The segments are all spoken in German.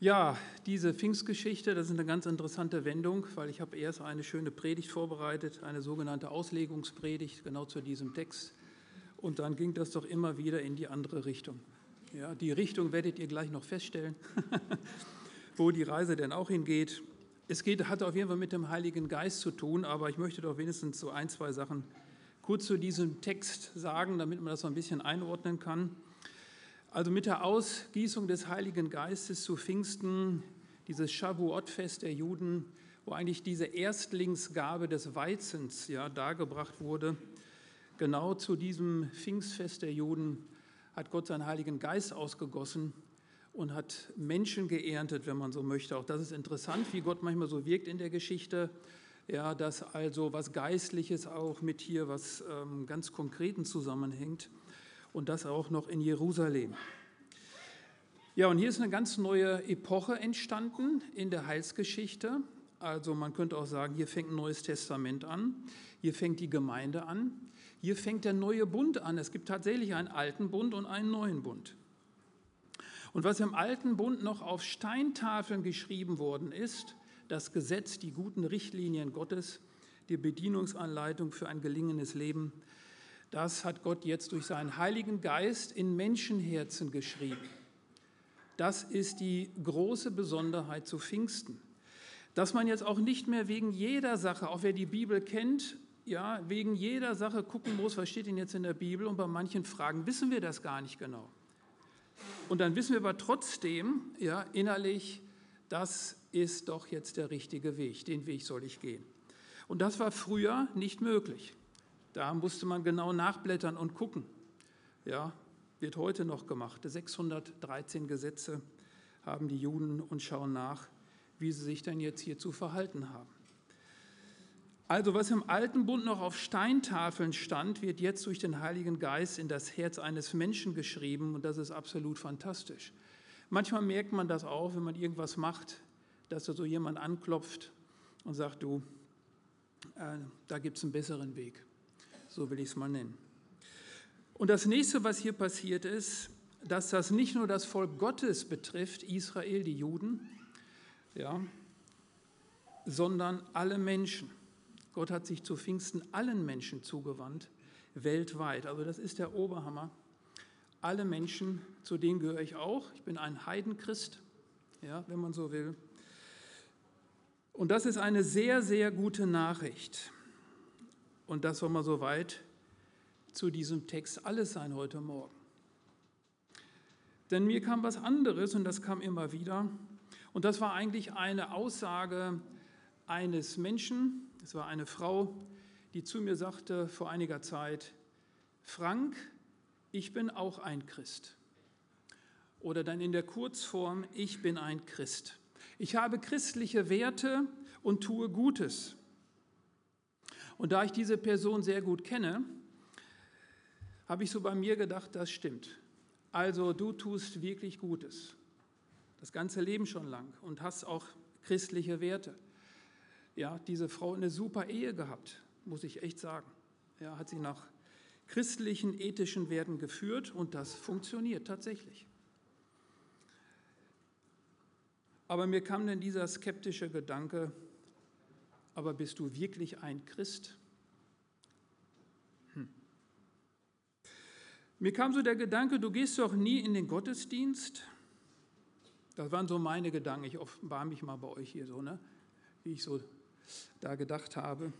Ja, diese Pfingstgeschichte, das ist eine ganz interessante Wendung, weil ich habe erst eine schöne Predigt vorbereitet, eine sogenannte Auslegungspredigt, genau zu diesem Text. Und dann ging das doch immer wieder in die andere Richtung. Ja, die Richtung werdet ihr gleich noch feststellen, wo die Reise denn auch hingeht. Hat auf jeden Fall mit dem Heiligen Geist zu tun, aber ich möchte doch wenigstens so ein, zwei Sachen kurz zu diesem Text sagen, damit man das so ein bisschen einordnen kann. Also mit der Ausgießung des Heiligen Geistes zu Pfingsten, dieses Shavuot-Fest der Juden, wo eigentlich diese Erstlingsgabe des Weizens dargebracht wurde, genau zu diesem Pfingstfest der Juden hat Gott seinen Heiligen Geist ausgegossen und hat Menschen geerntet, wenn man so möchte. Auch das ist interessant, wie Gott manchmal so wirkt in der Geschichte, ja, dass also was Geistliches auch mit hier was ganz Konkreten zusammenhängt. Und das auch noch in Jerusalem. Ja, und hier ist eine ganz neue Epoche entstanden in der Heilsgeschichte. Also man könnte auch sagen, hier fängt ein neues Testament an, hier fängt die Gemeinde an, hier fängt der neue Bund an. Es gibt tatsächlich einen alten Bund und einen neuen Bund. Und was im alten Bund noch auf Steintafeln geschrieben worden ist, das Gesetz, die guten Richtlinien Gottes, die Bedienungsanleitung für ein gelingendes Leben, das hat Gott jetzt durch seinen Heiligen Geist in Menschenherzen geschrieben. Das ist die große Besonderheit zu Pfingsten. Dass man jetzt auch nicht mehr wegen jeder Sache, auch wer die Bibel kennt, ja, wegen jeder Sache gucken muss, was steht denn jetzt in der Bibel? Und bei manchen Fragen wissen wir das gar nicht genau. Und dann wissen wir aber trotzdem, ja, innerlich, das ist doch jetzt der richtige Weg, den Weg soll ich gehen. Und das war früher nicht möglich. Da musste man genau nachblättern und gucken. Ja, wird heute noch gemacht. 613 Gesetze haben die Juden und schauen nach, wie sie sich denn jetzt hier zu verhalten haben. Also was im alten Bund noch auf Steintafeln stand, wird jetzt durch den Heiligen Geist in das Herz eines Menschen geschrieben und das ist absolut fantastisch. Manchmal merkt man das auch, wenn man irgendwas macht, dass da so jemand anklopft und sagt, du, da gibt es einen besseren Weg. So will ich es mal nennen. Und das nächste, was hier passiert ist, dass das nicht nur das Volk Gottes betrifft, Israel, die Juden, ja, sondern alle Menschen. Gott hat sich zu Pfingsten allen Menschen zugewandt, weltweit. Also das ist der Oberhammer. Alle Menschen, zu denen gehöre ich auch. Ich bin ein Heidenchrist, ja, wenn man so will. Und das ist eine sehr, sehr gute Nachricht. Und das soll mal soweit zu diesem Text alles sein heute Morgen. Denn mir kam was anderes und das kam immer wieder. Und das war eigentlich eine Aussage eines Menschen, es war eine Frau, die zu mir sagte vor einiger Zeit, Frank, ich bin auch ein Christ. Oder dann in der Kurzform, ich bin ein Christ. Ich habe christliche Werte und tue Gutes. Und da ich diese Person sehr gut kenne, habe ich so bei mir gedacht, das stimmt. Also du tust wirklich Gutes, das ganze Leben schon lang und hast auch christliche Werte. Ja, diese Frau hat eine super Ehe gehabt, muss ich echt sagen. Ja, hat sie nach christlichen, ethischen Werten geführt und das funktioniert tatsächlich. Aber mir kam dann dieser skeptische Gedanke, aber bist du wirklich ein Christ? Mir kam so der Gedanke, du gehst doch nie in den Gottesdienst. Das waren so meine Gedanken. Ich offenbare mich mal bei euch hier so, ne? Wie ich so da gedacht habe.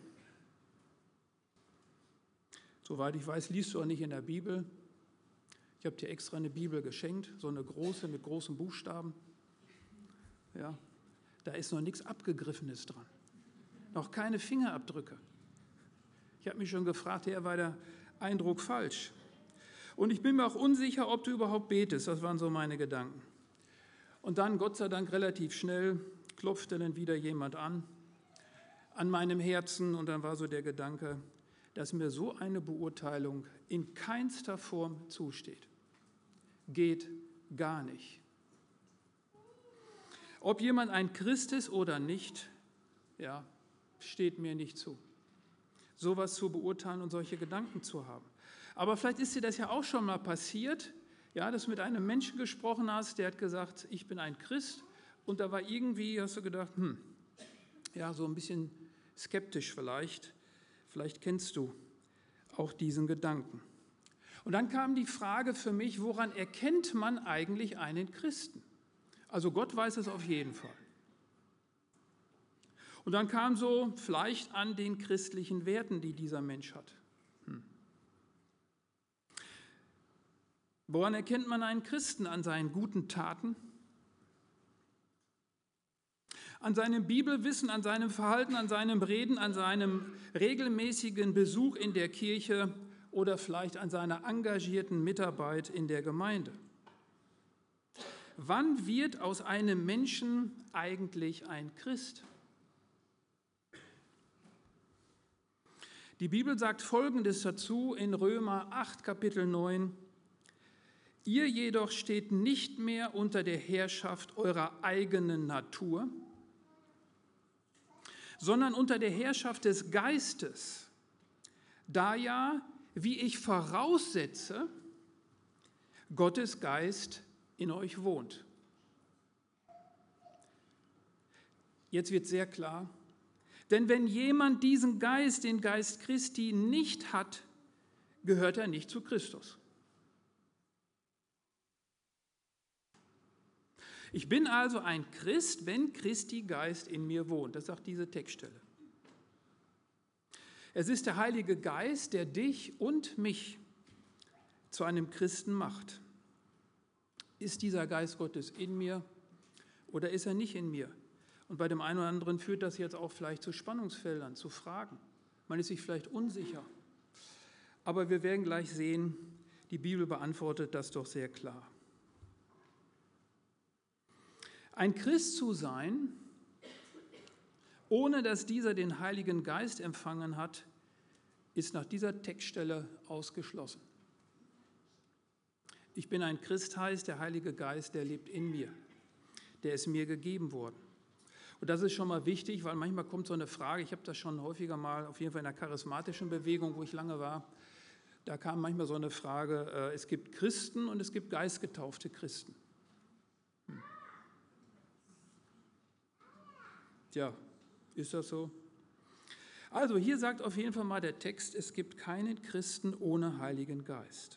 Soweit ich weiß, liest du auch nicht in der Bibel. Ich habe dir extra eine Bibel geschenkt, so eine große mit großen Buchstaben. Ja, da ist noch nichts Abgegriffenes dran. Noch keine Fingerabdrücke. Ich habe mich schon gefragt, war der Eindruck falsch? Und ich bin mir auch unsicher, ob du überhaupt betest. Das waren so meine Gedanken. Und dann, Gott sei Dank, relativ schnell klopfte dann wieder jemand an meinem Herzen. Und dann war so der Gedanke, dass mir so eine Beurteilung in keinster Form zusteht. Geht gar nicht. Ob jemand ein Christ ist oder nicht, ja, steht mir nicht zu. Sowas zu beurteilen und solche Gedanken zu haben. Aber vielleicht ist dir das ja auch schon mal passiert, ja, dass du mit einem Menschen gesprochen hast, der hat gesagt, ich bin ein Christ Und da war irgendwie, hast du gedacht, ja, so ein bisschen skeptisch vielleicht. Vielleicht kennst du auch diesen Gedanken. Und dann kam die Frage für mich, woran erkennt man eigentlich einen Christen? Also Gott weiß es auf jeden Fall. Und dann kam so vielleicht an den christlichen Werten, die dieser Mensch hat. Woran erkennt man einen Christen? An seinen guten Taten? An seinem Bibelwissen, an seinem Verhalten, an seinem Reden, an seinem regelmäßigen Besuch in der Kirche oder vielleicht an seiner engagierten Mitarbeit in der Gemeinde. Wann wird aus einem Menschen eigentlich ein Christ? Die Bibel sagt Folgendes dazu in Römer 8, Kapitel 9. Ihr jedoch steht nicht mehr unter der Herrschaft eurer eigenen Natur, sondern unter der Herrschaft des Geistes, da ja, wie ich voraussetze, Gottes Geist in euch wohnt. Jetzt wird sehr klar, denn wenn jemand diesen Geist, den Geist Christi, nicht hat, gehört er nicht zu Christus. Ich bin also ein Christ, wenn Christi Geist in mir wohnt. Das sagt diese Textstelle. Es ist der Heilige Geist, der dich und mich zu einem Christen macht. Ist dieser Geist Gottes in mir oder ist er nicht in mir? Und bei dem einen oder anderen führt das jetzt auch vielleicht zu Spannungsfeldern, zu Fragen. Man ist sich vielleicht unsicher. Aber wir werden gleich sehen, die Bibel beantwortet das doch sehr klar. Ein Christ zu sein, ohne dass dieser den Heiligen Geist empfangen hat, ist nach dieser Textstelle ausgeschlossen. Ich bin ein Christ, heißt der Heilige Geist, der lebt in mir, der ist mir gegeben worden. Und das ist schon mal wichtig, weil manchmal kommt so eine Frage, ich habe das schon häufiger mal, auf jeden Fall in der charismatischen Bewegung, wo ich lange war, da kam manchmal so eine Frage, es gibt Christen und es gibt geistgetaufte Christen. Tja, ist das so? Also hier sagt auf jeden Fall mal der Text, es gibt keinen Christen ohne Heiligen Geist.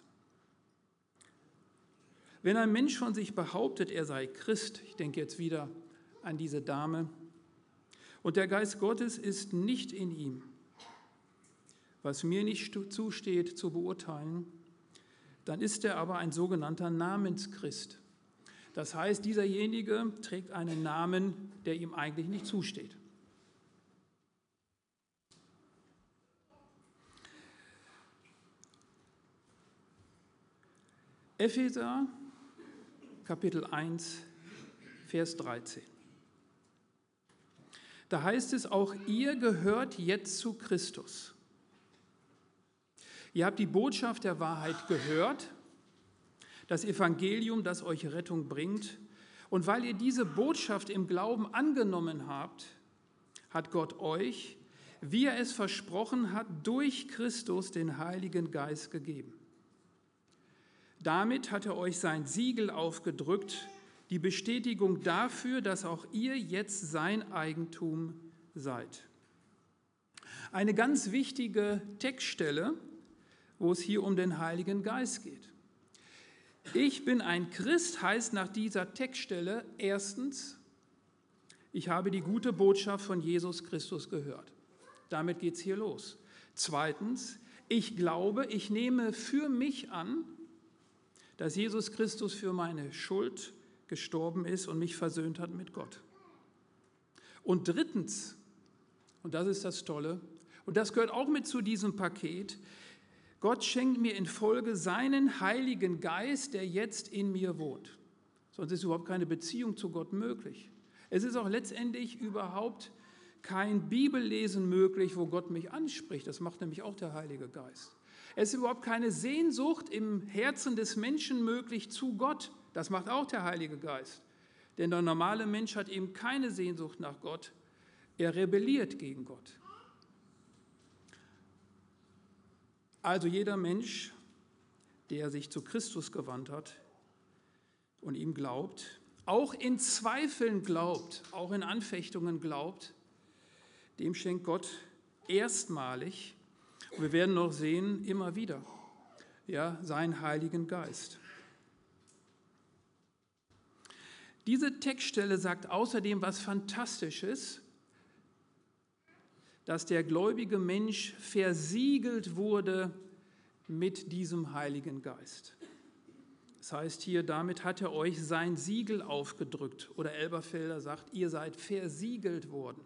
Wenn ein Mensch von sich behauptet, er sei Christ, ich denke jetzt wieder an diese Dame, und der Geist Gottes ist nicht in ihm, was mir nicht zusteht zu beurteilen, dann ist er aber ein sogenannter Namenschrist. Das heißt, dieserjenige trägt einen Namen, der ihm eigentlich nicht zusteht. Epheser, Kapitel 1, Vers 13. Da heißt es, auch ihr gehört jetzt zu Christus. Ihr habt die Botschaft der Wahrheit gehört, das Evangelium, das euch Rettung bringt. Und weil ihr diese Botschaft im Glauben angenommen habt, hat Gott euch, wie er es versprochen hat, durch Christus den Heiligen Geist gegeben. Damit hat er euch sein Siegel aufgedrückt, die Bestätigung dafür, dass auch ihr jetzt sein Eigentum seid. Eine ganz wichtige Textstelle, wo es hier um den Heiligen Geist geht. Ich bin ein Christ, heißt nach dieser Textstelle erstens, ich habe die gute Botschaft von Jesus Christus gehört. Damit geht es hier los. Zweitens, ich glaube, ich nehme für mich an, dass Jesus Christus für meine Schuld gestorben ist und mich versöhnt hat mit Gott. Und drittens, und das ist das Tolle, und das gehört auch mit zu diesem Paket, Gott schenkt mir in Folge seinen Heiligen Geist, der jetzt in mir wohnt. Sonst ist überhaupt keine Beziehung zu Gott möglich. Es ist auch letztendlich überhaupt kein Bibellesen möglich, wo Gott mich anspricht. Das macht nämlich auch der Heilige Geist. Es ist überhaupt keine Sehnsucht im Herzen des Menschen möglich zu Gott. Das macht auch der Heilige Geist. Denn der normale Mensch hat eben keine Sehnsucht nach Gott. Er rebelliert gegen Gott. Also jeder Mensch, der sich zu Christus gewandt hat und ihm glaubt, auch in Zweifeln glaubt, auch in Anfechtungen glaubt, dem schenkt Gott erstmalig, und wir werden noch sehen, immer wieder, ja, seinen Heiligen Geist. Diese Textstelle sagt außerdem was Fantastisches, dass der gläubige Mensch versiegelt wurde mit diesem Heiligen Geist. Das heißt hier, damit hat er euch sein Siegel aufgedrückt. Oder Elberfelder sagt, ihr seid versiegelt worden.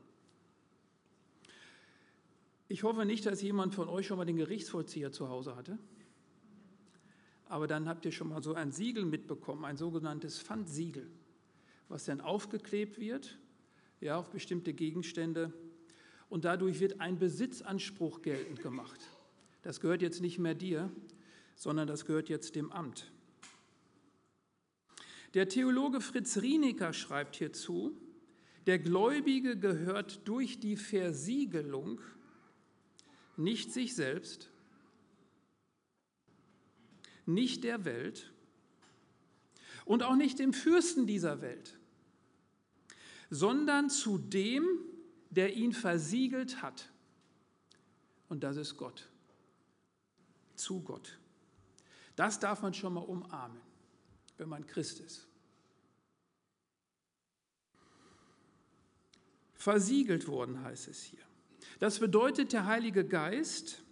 Ich hoffe nicht, dass jemand von euch schon mal den Gerichtsvollzieher zu Hause hatte. Aber dann habt ihr schon mal so ein Siegel mitbekommen, ein sogenanntes Pfandsiegel, was dann aufgeklebt wird, ja, auf bestimmte Gegenstände. Und dadurch wird ein Besitzanspruch geltend gemacht. Das gehört jetzt nicht mehr dir, sondern das gehört jetzt dem Amt. Der Theologe Fritz Rienecker schreibt hierzu, der Gläubige gehört durch die Versiegelung nicht sich selbst, nicht der Welt und auch nicht dem Fürsten dieser Welt, sondern zu dem, der ihn versiegelt hat. Und das ist Gott. Zu Gott. Das darf man schon mal umarmen, wenn man Christ ist. Versiegelt worden heißt es hier. Das bedeutet, der Heilige Geist,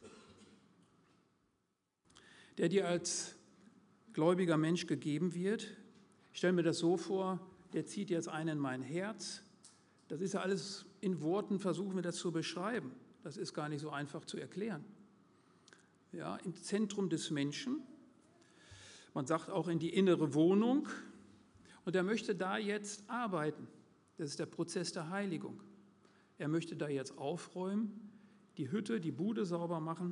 der dir als gläubiger Mensch gegeben wird, ich stelle mir das so vor, der zieht jetzt einen in mein Herz. Das ist ja alles in Worten, versuchen wir das zu beschreiben. Das ist gar nicht so einfach zu erklären. Ja, im Zentrum des Menschen, man sagt auch in die innere Wohnung, und er möchte da jetzt arbeiten. Das ist der Prozess der Heiligung. Er möchte da jetzt aufräumen, die Hütte, die Bude sauber machen.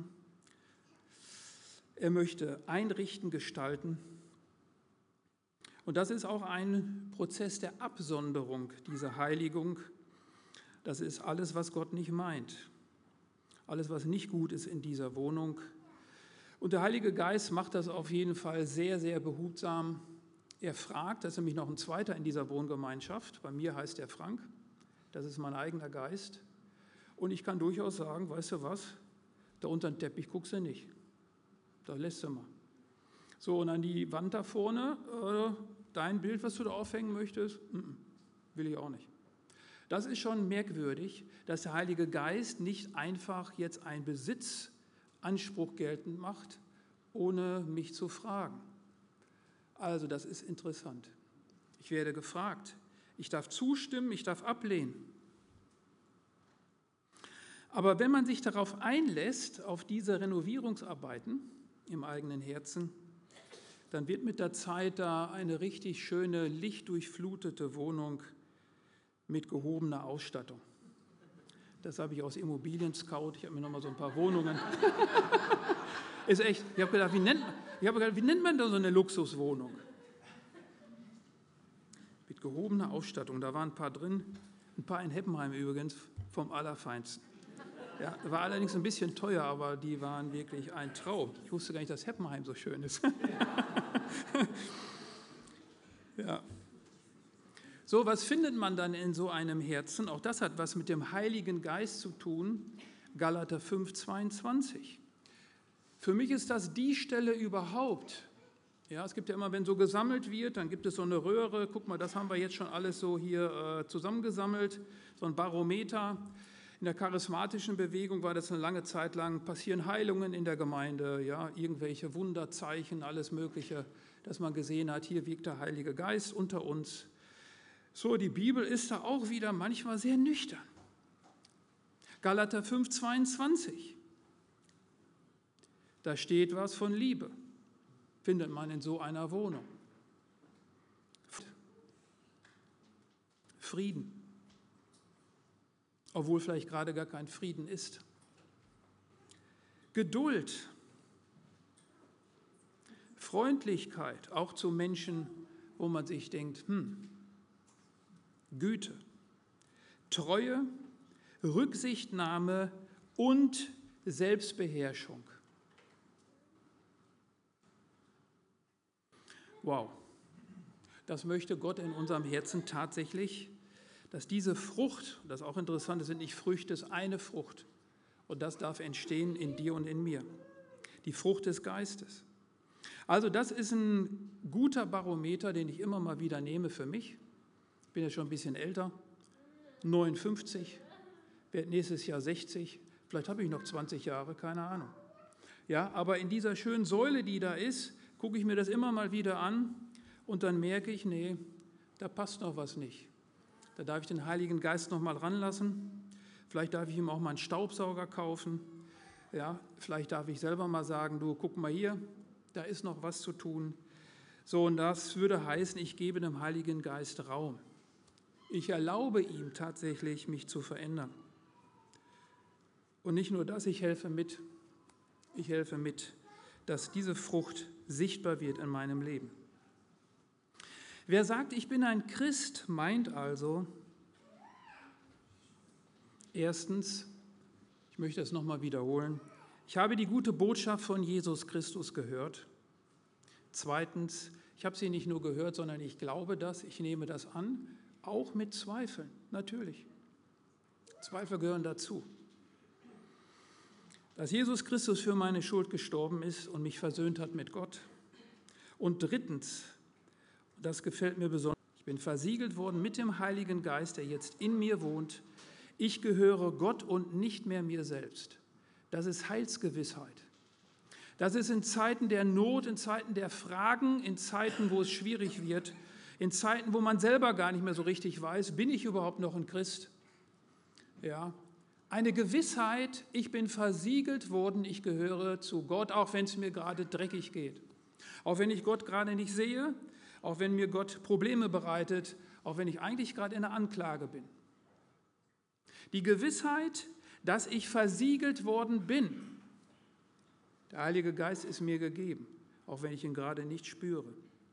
Er möchte einrichten, gestalten. Und das ist auch ein Prozess der Absonderung, diese Heiligung. Das ist alles, was Gott nicht meint. Alles, was nicht gut ist in dieser Wohnung. Und der Heilige Geist macht das auf jeden Fall sehr, sehr behutsam. Er fragt, das ist nämlich noch ein zweiter in dieser Wohngemeinschaft. Bei mir heißt er Frank. Das ist mein eigener Geist. Und ich kann durchaus sagen, weißt du was, da unter den Teppich guckst du nicht. Da lässt du mal. So, und an die Wand da vorne, dein Bild, was du da aufhängen möchtest, will ich auch nicht. Das ist schon merkwürdig, dass der Heilige Geist nicht einfach jetzt einen Besitzanspruch geltend macht, ohne mich zu fragen. Also das ist interessant. Ich werde gefragt. Ich darf zustimmen, ich darf ablehnen. Aber wenn man sich darauf einlässt, auf diese Renovierungsarbeiten im eigenen Herzen, dann wird mit der Zeit da eine richtig schöne, lichtdurchflutete Wohnung mit gehobener Ausstattung. Das habe ich aus Immobilien Scout. Ich habe mir noch mal so ein paar Wohnungen. Ist echt. Ich habe gedacht, wie nennt man da so eine Luxuswohnung? Mit gehobener Ausstattung. Da waren ein paar drin. Ein paar in Heppenheim übrigens, vom Allerfeinsten. Ja, war allerdings ein bisschen teuer, aber die waren wirklich ein Traum. Ich wusste gar nicht, dass Heppenheim so schön ist. Ja. So, was findet man dann in so einem Herzen? Auch das hat was mit dem Heiligen Geist zu tun. Galater 5, 22. Für mich ist das die Stelle überhaupt. Ja, es gibt ja immer, wenn so gesammelt wird, dann gibt es so eine Röhre. Guck mal, das haben wir jetzt schon alles so hier zusammengesammelt. So ein Barometer. In der charismatischen Bewegung war das eine lange Zeit lang, passieren Heilungen in der Gemeinde, ja, irgendwelche Wunderzeichen, alles Mögliche, dass man gesehen hat, hier wirkt der Heilige Geist unter uns. So, die Bibel ist da auch wieder manchmal sehr nüchtern. Galater 5, 22. Da steht was von Liebe, findet man in so einer Wohnung. Frieden. Obwohl vielleicht gerade gar kein Frieden ist. Geduld, Freundlichkeit, auch zu Menschen, wo man sich denkt, Güte, Treue, Rücksichtnahme und Selbstbeherrschung. Wow, Das möchte Gott in unserem Herzen tatsächlich, dass diese Frucht, das ist auch interessant, das sind nicht Früchte, es ist eine Frucht. Und das darf entstehen in dir und in mir. Die Frucht des Geistes. Also das ist ein guter Barometer, den ich immer mal wieder nehme für mich. Ich bin ja schon ein bisschen älter, 59, werde nächstes Jahr 60, vielleicht habe ich noch 20 Jahre, keine Ahnung. Ja, aber in dieser schönen Säule, die da ist, gucke ich mir das immer mal wieder an und dann merke ich, nee, da passt noch was nicht. Da darf ich den Heiligen Geist noch mal ranlassen. Vielleicht darf ich ihm auch mal einen Staubsauger kaufen. Ja, vielleicht darf ich selber mal sagen, du, guck mal hier, da ist noch was zu tun. So, und das würde heißen, ich gebe dem Heiligen Geist Raum. Ich erlaube ihm tatsächlich, mich zu verändern. Und nicht nur das, ich helfe mit, dass diese Frucht sichtbar wird in meinem Leben. Wer sagt, ich bin ein Christ, meint also, erstens, ich möchte es nochmal wiederholen, ich habe die gute Botschaft von Jesus Christus gehört. Zweitens, ich habe sie nicht nur gehört, sondern ich glaube das, ich nehme das an, auch mit Zweifeln, natürlich. Zweifel gehören dazu. Dass Jesus Christus für meine Schuld gestorben ist und mich versöhnt hat mit Gott. Und drittens, das gefällt mir besonders, ich bin versiegelt worden mit dem Heiligen Geist, der jetzt in mir wohnt. Ich gehöre Gott und nicht mehr mir selbst. Das ist Heilsgewissheit. Das ist in Zeiten der Not, in Zeiten der Fragen, in Zeiten, wo es schwierig wird, in Zeiten, wo man selber gar nicht mehr so richtig weiß, bin ich überhaupt noch ein Christ? Ja, eine Gewissheit, ich bin versiegelt worden, ich gehöre zu Gott, auch wenn es mir gerade dreckig geht. Auch wenn ich Gott gerade nicht sehe, auch wenn mir Gott Probleme bereitet, auch wenn ich eigentlich gerade in der Anklage bin. Die Gewissheit, dass ich versiegelt worden bin. Der Heilige Geist ist mir gegeben, auch wenn ich ihn gerade nicht spüre.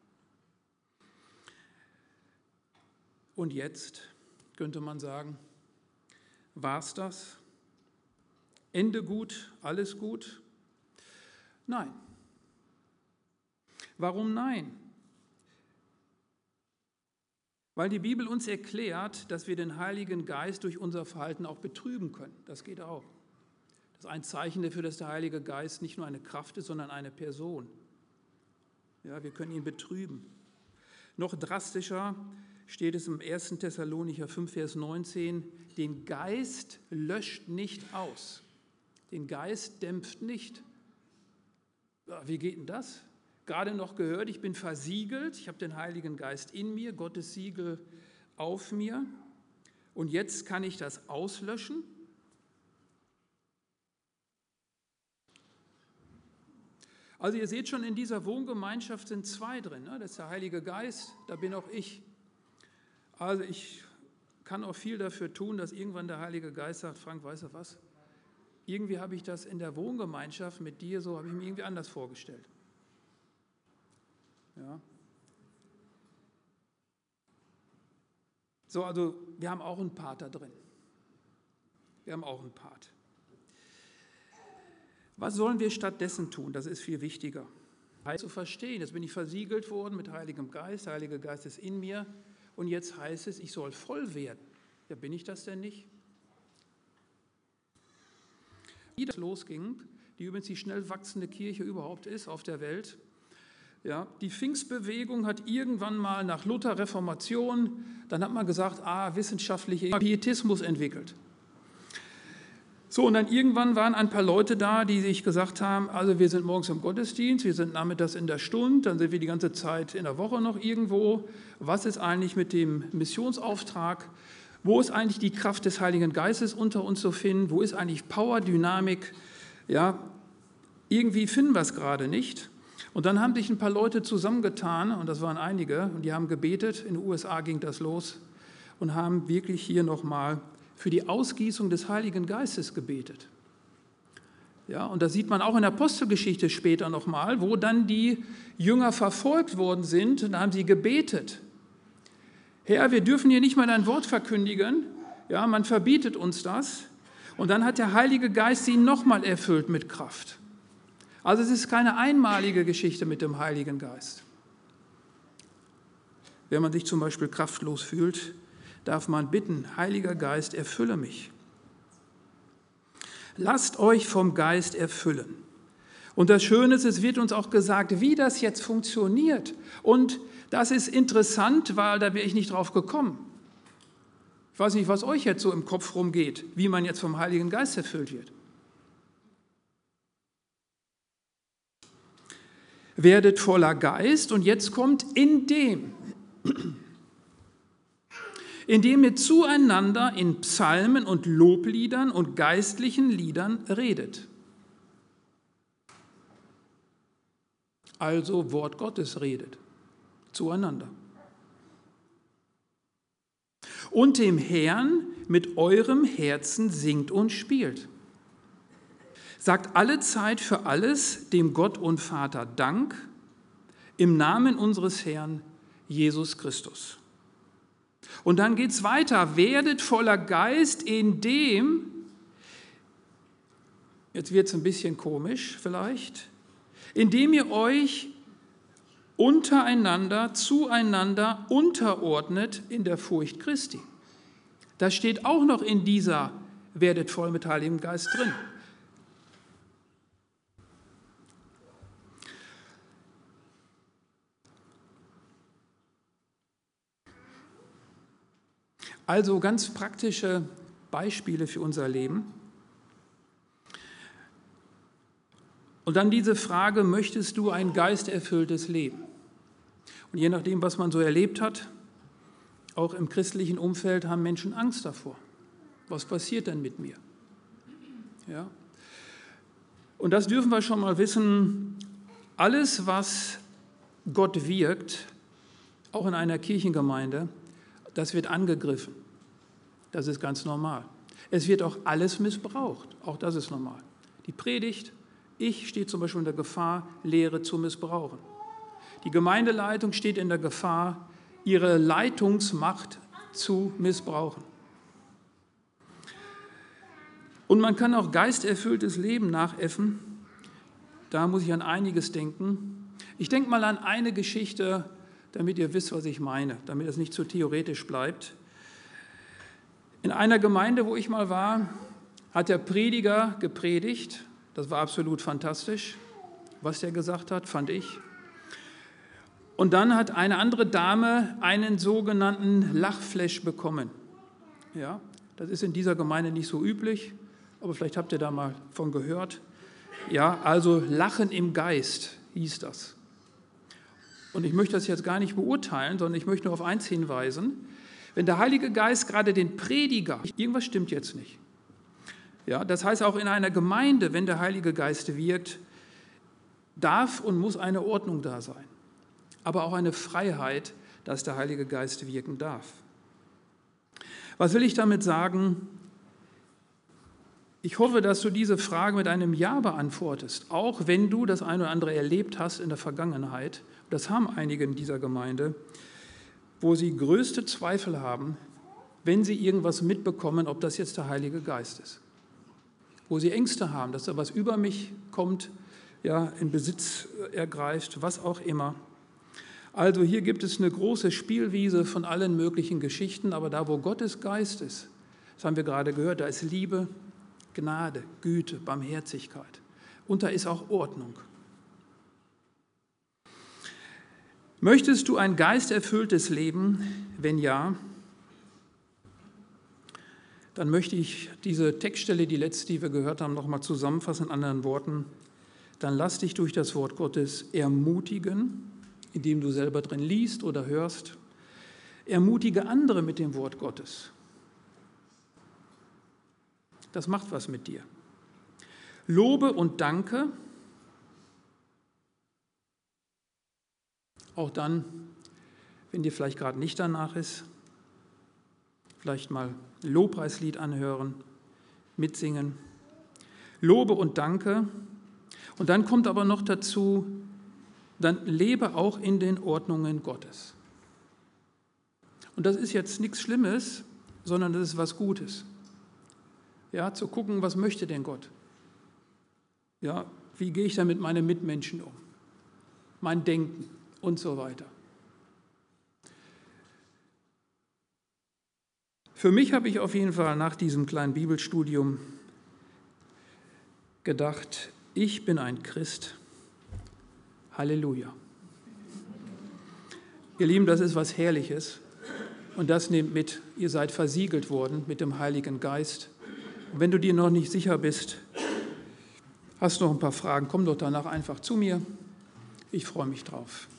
Und jetzt könnte man sagen, war's das? Ende gut, alles gut? Nein. Warum nein? Weil die Bibel uns erklärt, dass wir den Heiligen Geist durch unser Verhalten auch betrüben können. Das geht auch. Das ist ein Zeichen dafür, dass der Heilige Geist nicht nur eine Kraft ist, sondern eine Person. Ja, wir können ihn betrüben. Noch drastischer steht es im 1. Thessalonicher 5, Vers 19, den Geist löscht nicht aus. Den Geist dämpft nicht. Ja, wie geht denn das? Gerade noch gehört, ich bin versiegelt, ich habe den Heiligen Geist in mir, Gottes Siegel auf mir. Und jetzt kann ich das auslöschen. Also ihr seht schon, in dieser Wohngemeinschaft sind zwei drin. Ne? Das ist der Heilige Geist, da bin auch ich. Also ich kann auch viel dafür tun, dass irgendwann der Heilige Geist sagt, Frank, weißt du was? Irgendwie habe ich das in der Wohngemeinschaft mit dir, so habe ich mir irgendwie anders vorgestellt. Ja. So, also wir haben auch einen Part da drin. Wir haben auch einen Part. Was sollen wir stattdessen tun? Das ist viel wichtiger. Zu verstehen, jetzt bin ich versiegelt worden mit Heiligem Geist, der Heilige Geist ist in mir und jetzt heißt es, ich soll voll werden. Ja, bin ich das denn nicht? Wie das losging, die übrigens die schnell wachsende Kirche überhaupt ist auf der Welt. Ja, die Pfingstbewegung hat irgendwann mal nach Luther Reformation, dann hat man gesagt, wissenschaftlicher Pietismus entwickelt. So, und dann irgendwann waren ein paar Leute da, die sich gesagt haben, also wir sind morgens im Gottesdienst, wir sind nachmittags in der Stunde, dann sind wir die ganze Zeit in der Woche noch irgendwo. Was ist eigentlich mit dem Missionsauftrag? Wo ist eigentlich die Kraft des Heiligen Geistes unter uns zu finden? Wo ist eigentlich Power, Dynamik? Ja, irgendwie finden wir es gerade nicht. Und dann haben sich ein paar Leute zusammengetan, und das waren einige, und die haben gebetet, in den USA ging das los, und haben wirklich hier nochmal für die Ausgießung des Heiligen Geistes gebetet. Ja, und das sieht man auch in der Apostelgeschichte später nochmal, wo dann die Jünger verfolgt worden sind, und da haben sie gebetet. Herr, wir dürfen hier nicht mal dein Wort verkündigen, ja, man verbietet uns das. Und dann hat der Heilige Geist sie nochmal erfüllt mit Kraft. Also es ist keine einmalige Geschichte mit dem Heiligen Geist. Wenn man sich zum Beispiel kraftlos fühlt, darf man bitten, Heiliger Geist, erfülle mich. Lasst euch vom Geist erfüllen. Und das Schöne ist, es wird uns auch gesagt, wie das jetzt funktioniert. Und das ist interessant, weil da wäre ich nicht drauf gekommen. Ich weiß nicht, was euch jetzt so im Kopf rumgeht, wie man jetzt vom Heiligen Geist erfüllt wird. Werdet voller Geist und jetzt kommt indem ihr zueinander in Psalmen und Lobliedern und geistlichen Liedern redet. Also Wort Gottes redet zueinander. Und dem Herrn mit eurem Herzen singt und spielt. Sagt alle Zeit für alles dem Gott und Vater Dank im Namen unseres Herrn Jesus Christus. Und dann geht es weiter. Werdet voller Geist, indem, jetzt wird es ein bisschen komisch vielleicht, indem ihr euch untereinander, zueinander unterordnet in der Furcht Christi. Das steht auch noch in dieser werdet voll mit Heiligem Geist drin. Also ganz praktische Beispiele für unser Leben. Und dann diese Frage, möchtest du ein geisterfülltes Leben? Und je nachdem, was man so erlebt hat, auch im christlichen Umfeld haben Menschen Angst davor. Was passiert denn mit mir? Ja. Und das dürfen wir schon mal wissen, alles, was Gott wirkt, auch in einer Kirchengemeinde, das wird angegriffen. Das ist ganz normal. Es wird auch alles missbraucht. Auch das ist normal. Die Predigt, ich stehe zum Beispiel in der Gefahr, Lehre zu missbrauchen. Die Gemeindeleitung steht in der Gefahr, ihre Leitungsmacht zu missbrauchen. Und man kann auch geisterfülltes Leben nachäffen. Da muss ich an einiges denken. Ich denke mal an eine Geschichte, damit ihr wisst, was ich meine, damit es nicht zu theoretisch bleibt. In einer Gemeinde, wo ich mal war, hat der Prediger gepredigt. Das war absolut fantastisch, was er gesagt hat, fand ich. Und dann hat eine andere Dame einen sogenannten Lachflash bekommen. Ja, das ist in dieser Gemeinde nicht so üblich, aber vielleicht habt ihr da mal von gehört. Ja, also Lachen im Geist hieß das. Und ich möchte das jetzt gar nicht beurteilen, sondern ich möchte nur auf eins hinweisen. Wenn der Heilige Geist gerade den Prediger, irgendwas stimmt jetzt nicht. Ja, das heißt auch in einer Gemeinde, wenn der Heilige Geist wirkt, darf und muss eine Ordnung da sein. Aber auch eine Freiheit, dass der Heilige Geist wirken darf. Was will ich damit sagen? Ich hoffe, dass du diese Frage mit einem Ja beantwortest, auch wenn du das eine oder andere erlebt hast in der Vergangenheit. Das haben einige in dieser Gemeinde, wo sie größte Zweifel haben, wenn sie irgendwas mitbekommen, ob das jetzt der Heilige Geist ist. Wo sie Ängste haben, dass da was über mich kommt, ja, in Besitz ergreift, was auch immer. Also hier gibt es eine große Spielwiese von allen möglichen Geschichten, aber da, wo Gottes Geist ist, das haben wir gerade gehört, da ist Liebe, Gnade, Güte, Barmherzigkeit und da ist auch Ordnung. Möchtest du ein geisterfülltes Leben? Wenn ja, dann möchte ich diese Textstelle, die letzte, die wir gehört haben, nochmal zusammenfassen in anderen Worten. Dann lass dich durch das Wort Gottes ermutigen, indem du selber drin liest oder hörst. Ermutige andere mit dem Wort Gottes. Das macht was mit dir. Lobe und danke. Auch dann, wenn dir vielleicht gerade nicht danach ist, vielleicht mal ein Lobpreislied anhören, mitsingen. Lobe und danke. Und dann kommt aber noch dazu, dann lebe auch in den Ordnungen Gottes. Und das ist jetzt nichts Schlimmes, sondern das ist was Gutes. Ja, zu gucken, was möchte denn Gott? Ja, wie gehe ich da mit meinen Mitmenschen um? Mein Denken und so weiter. Für mich habe ich auf jeden Fall nach diesem kleinen Bibelstudium gedacht, ich bin ein Christ. Halleluja. Ihr Lieben, das ist was Herrliches und das nehmt mit. Ihr seid versiegelt worden mit dem Heiligen Geist. Und wenn du dir noch nicht sicher bist, hast noch ein paar Fragen, komm doch danach einfach zu mir. Ich freue mich drauf.